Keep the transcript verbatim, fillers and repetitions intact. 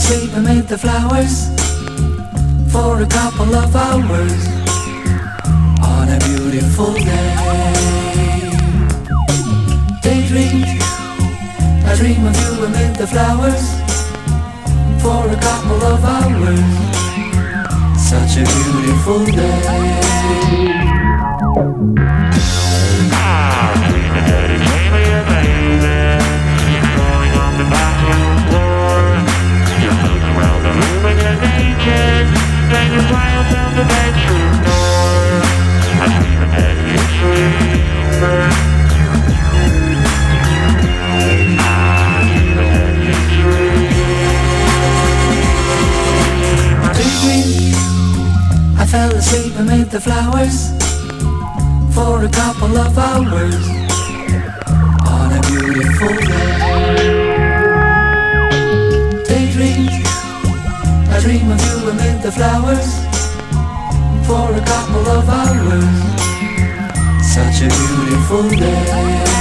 asleep amid the flowers for a couple of hours on a beautiful day. Daydream, I dream of you amid the flowers for a couple of hours. Such a beautiful day. Then you fly up down the bedroom door. I dream ahead of you dreamer. I dream ahead of you dreamer. Daydream, I fell asleep amid the flowers for a couple of hours on a beautiful day. Daydream, I dream of you amid the flowers for a couple of hours. Such a beautiful day.